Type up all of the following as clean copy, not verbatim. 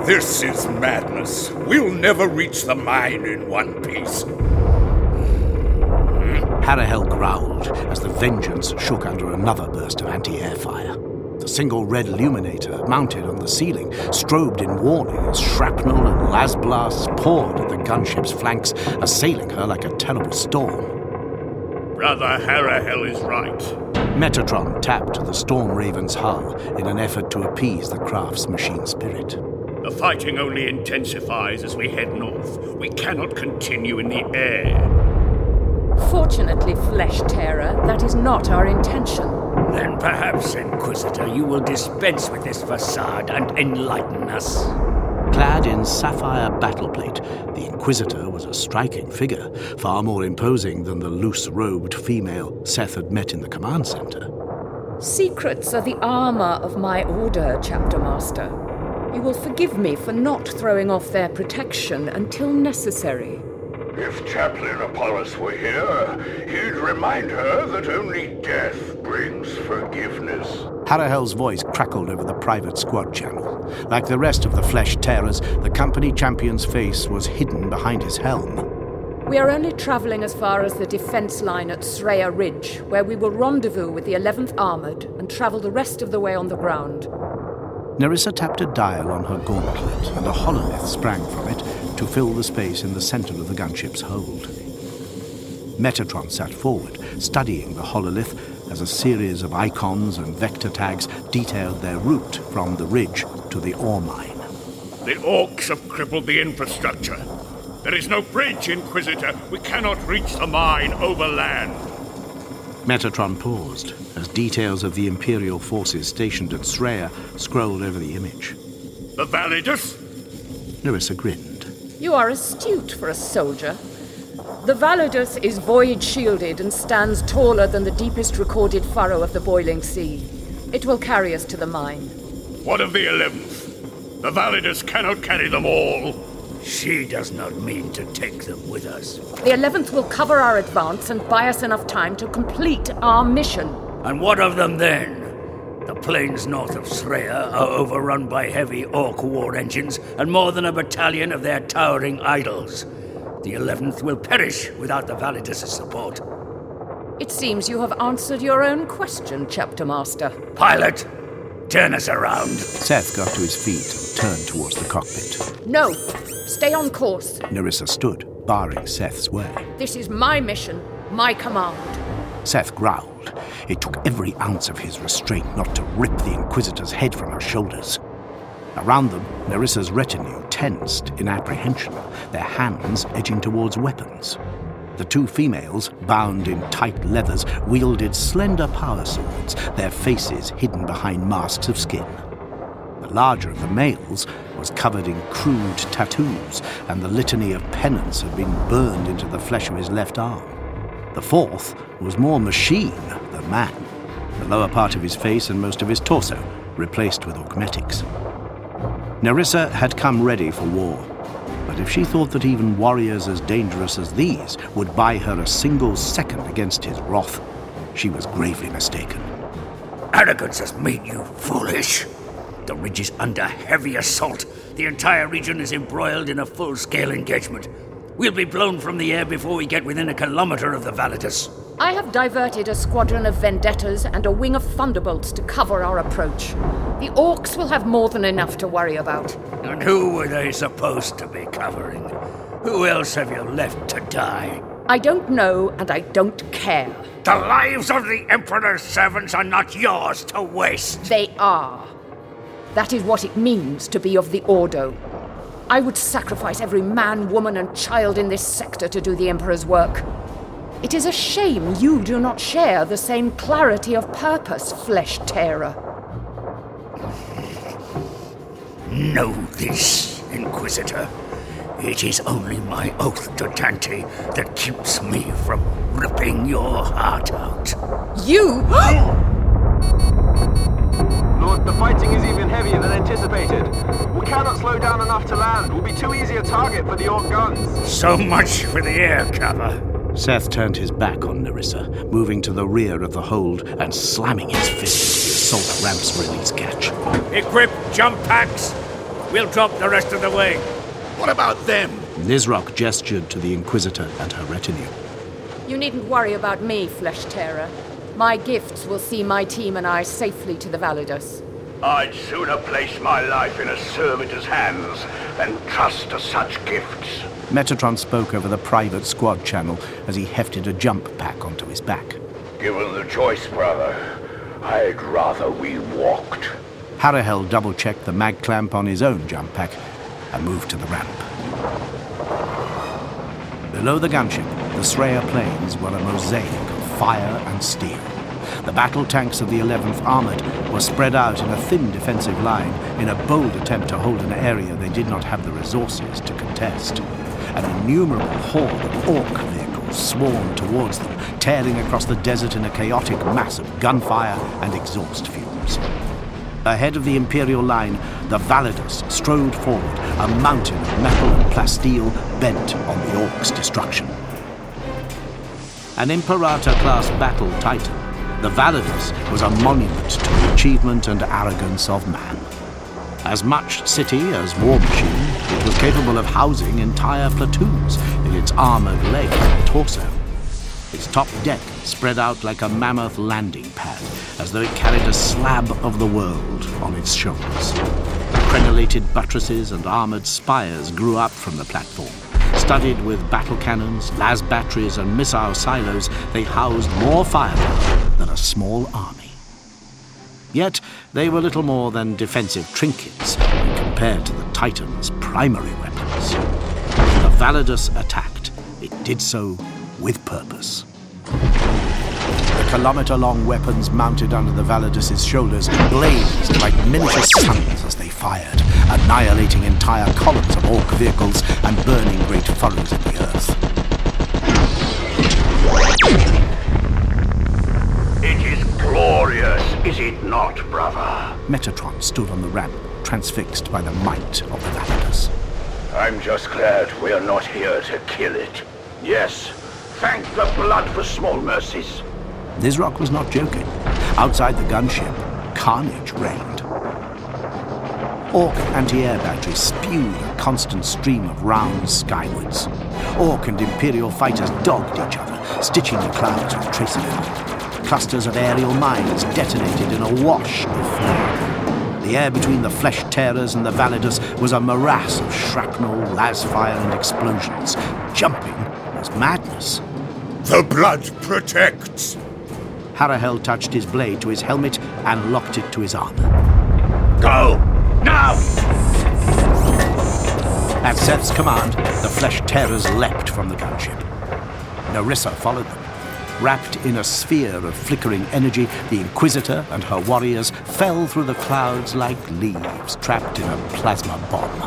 This is madness. We'll never reach the mine in one piece. Harahel growled as the Vengeance shook under another burst of anti-air fire. The single red illuminator mounted on the ceiling strobed in warning as shrapnel and las blasts poured at the gunship's flanks, assailing her like a terrible storm. Brother Harahel is right. Metatron tapped the Storm Raven's hull in an effort to appease the craft's machine spirit. The fighting only intensifies as we head north. We cannot continue in the air. Fortunately, Flesh Terror, that is not our intention. Then perhaps, Inquisitor, you will dispense with this facade and enlighten us. Clad in sapphire battleplate, the Inquisitor was a striking figure, far more imposing than the loose-robed female Seth had met in the command center. Secrets are the armor of my order, Chapter Master. You will forgive me for not throwing off their protection until necessary. If Chaplain Apollos were here, he'd remind her that only death brings forgiveness. Harahel's voice crackled over the private squad channel. Like the rest of the Flesh Terrors, the company champion's face was hidden behind his helm. We are only traveling as far as the defense line at Sreya Ridge, where we will rendezvous with the 11th Armored and travel the rest of the way on the ground. Nerissa tapped a dial on her gauntlet, and a hololith sprang from it to fill the space in the center of the gunship's hold. Metatron sat forward, studying the hololith as a series of icons and vector tags detailed their route from the ridge to the ore mine. The Orcs have crippled the infrastructure. There is no bridge, Inquisitor. We cannot reach the mine over land. Metatron paused as details of the Imperial forces stationed at Sreya scrolled over the image. The Validus? Nerissa grinned. You are astute for a soldier. The Validus is void-shielded and stands taller than the deepest recorded furrow of the boiling sea. It will carry us to the mine. What of the 11th? The Validus cannot carry them all. She does not mean to take them with us. The 11th will cover our advance and buy us enough time to complete our mission. And what of them then? The plains north of Sreya are overrun by heavy Orc war engines and more than a battalion of their towering idols. The 11th will perish without the Validus' support. It seems you have answered your own question, Chapter Master. Pilot, turn us around. Seth got to his feet and turned towards the cockpit. No! Stay on course. Nerissa stood, barring Seth's way. This is my mission, my command. Seth growled. It took every ounce of his restraint not to rip the Inquisitor's head from her shoulders. Around them, Nerissa's retinue tensed in apprehension, their hands edging towards weapons. The two females, bound in tight leathers, wielded slender power swords, their faces hidden behind masks of skin. The larger of the males was covered in crude tattoos, and the litany of penance had been burned into the flesh of his left arm. The fourth was more machine than man, the lower part of his face and most of his torso replaced with augmetics. Nerissa had come ready for war, but if she thought that even warriors as dangerous as these would buy her a single second against his wrath, she was gravely mistaken. Arrogance has made you foolish. The ridge is under heavy assault. The entire region is embroiled in a full-scale engagement. We'll be blown from the air before we get within a kilometer of the Validus. I have diverted a squadron of Vendettas and a wing of Thunderbolts to cover our approach. The Orcs will have more than enough to worry about. And who were they supposed to be covering? Who else have you left to die? I don't know, and I don't care. The lives of the Emperor's servants are not yours to waste. They are. That is what it means to be of the Ordo. I would sacrifice every man, woman, and child in this sector to do the Emperor's work. It is a shame you do not share the same clarity of purpose, Flesh Terror. Know this, Inquisitor. It is only my oath to Dante that keeps me from ripping your heart out. You? Lord, the fighting is even heavier than anticipated. We cannot slow down enough to land. We'll be too easy a target for the Orc guns. So much for the air cover. Seth turned his back on Nerissa, moving to the rear of the hold and slamming his fist into the assault ramp's release catch. Equip jump packs. We'll drop the rest of the way. What about them? Nizrok gestured to the Inquisitor and her retinue. You needn't worry about me, Flesh Tearer. My gifts will see my team and I safely to the Validus. I'd sooner place my life in a servitor's hands than trust to such gifts. Metatron spoke over the private squad channel as he hefted a jump pack onto his back. Given the choice, brother, I'd rather we walked. Harahel double-checked the mag clamp on his own jump pack and moved to the ramp. Below the gunship, the Sreya plains were a mosaic of fire and steel. The battle tanks of the 11th Armored were spread out in a thin defensive line in a bold attempt to hold an area they did not have the resources to contest. An innumerable horde of Orc vehicles swarmed towards them, tearing across the desert in a chaotic mass of gunfire and exhaust fumes. Ahead of the Imperial line, the Validus strode forward, a mountain of metal and plasteel bent on the Orcs' destruction. An Imperator-class battle titan, the Validus was a monument to the achievement and arrogance of man. As much city as War Machine, it was capable of housing entire platoons in its armored leg and torso. Its top deck spread out like a mammoth landing pad, as though it carried a slab of the world on its shoulders. Crenellated buttresses and armored spires grew up from the platform. Studded with battle cannons, las batteries, and missile silos, they housed more firepower than a small army. Yet they were little more than defensive trinkets when compared to the Titan's primary weapons. When the Validus attacked, it did so with purpose. The kilometer-long weapons mounted under the Validus' shoulders blazed like miniature suns as they fired, annihilating entire columns of Orc vehicles and burning great furrows in the earth. It is glorious, is it not, brother? Metatron stood on the ramp, transfixed by the might of the Validus. I'm just glad we are not here to kill it. Yes, thank the blood for small mercies. Nizrok was not joking. Outside the gunship, carnage reigned. Orc anti-air batteries spewed a constant stream of rounds skywards. Orc and Imperial fighters dogged each other, stitching the clouds with traceable. Clusters of aerial mines detonated in a wash of flame. The air between the Flesh Tearers and the Validus was a morass of shrapnel, lasfire, and explosions. Jumping was madness. The blood protects. Harahel touched his blade to his helmet and locked it to his armor. Go! Now! At Seth's command, the Flesh Tearers leapt from the gunship. Nerissa followed them. Wrapped in a sphere of flickering energy, the Inquisitor and her warriors fell through the clouds like leaves trapped in a plasma bomb.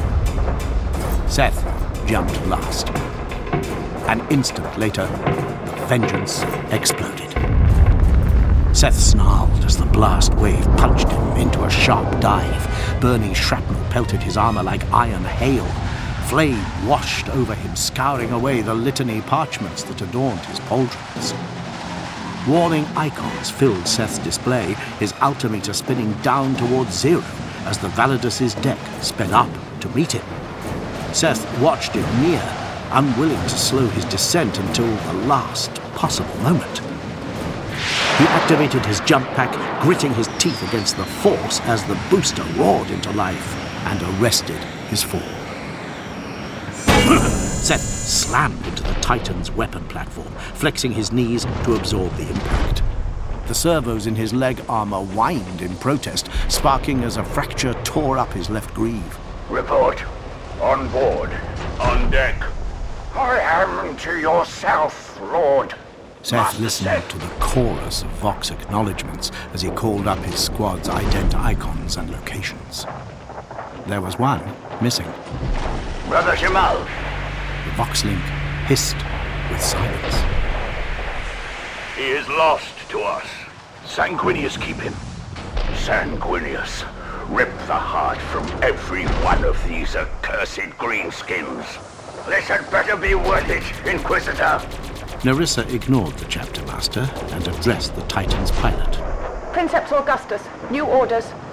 Seth jumped last. An instant later, the Vengeance exploded. Seth snarled as the blast wave punched him into a sharp dive. Burning shrapnel pelted his armor like iron hail. Flame washed over him, scouring away the litany parchments that adorned his pauldrons. Warning icons filled Seth's display, his altimeter spinning down towards zero as the Validus' deck sped up to meet him. Seth watched it near, unwilling to slow his descent until the last possible moment. He activated his jump pack, gritting his teeth against the force as the booster roared into life and arrested his fall. Seth slammed into the Titan's weapon platform, flexing his knees to absorb the impact. The servos in his leg armor whined in protest, sparking as a fracture tore up his left greave. Report. On board. On deck. I am to yourself, Lord. Seth listened to the chorus of Vox acknowledgements as he called up his squad's ident icons and locations. There was one missing. Brother Jamal. The Vox link hissed with silence. He is lost to us. Sanguinius keep him. Sanguinius, rip the heart from every one of these accursed greenskins. This had better be worth it, Inquisitor. Nerissa ignored the chapter master and addressed the Titan's pilot. Princeps Augustus, new orders.